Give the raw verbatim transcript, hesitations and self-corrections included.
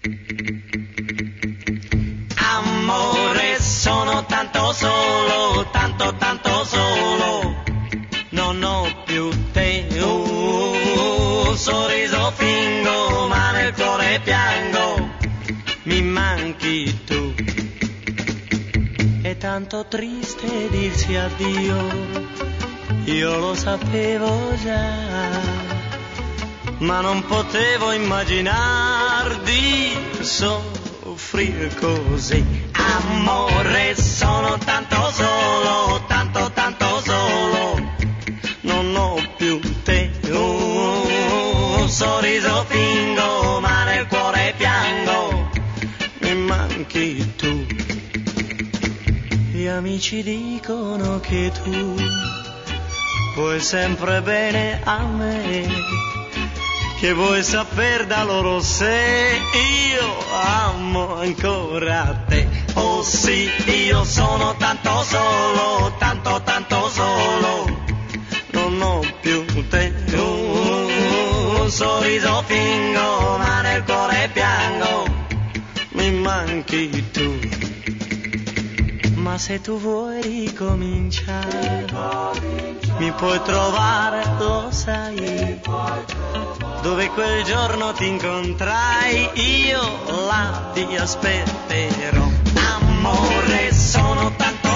Amore, sono tanto solo, tanto tanto solo, non ho più te, uh, sorriso fingo, ma nel cuore piango, mi manchi tu. È tanto triste dirsi addio, io lo sapevo già, ma non potevo immaginar di soffrire così. Amore, sono tanto solo, tanto tanto solo, non ho più te, uh, un sorriso fingo, ma nel cuore piango, mi manchi tu. Gli amici dicono che tu vuoi sempre bene a me, che vuoi saper da loro se io amo ancora te. Oh sì, io sono tanto solo, tanto tanto solo, non ho più te, uh, un sorriso fingo, ma nel cuore piango, mi manchi tu. Ma se tu vuoi ricominciare, mi puoi trovare, lo sai, dove quel giorno ti incontrai, io là ti aspetterò. Amore, sono tanto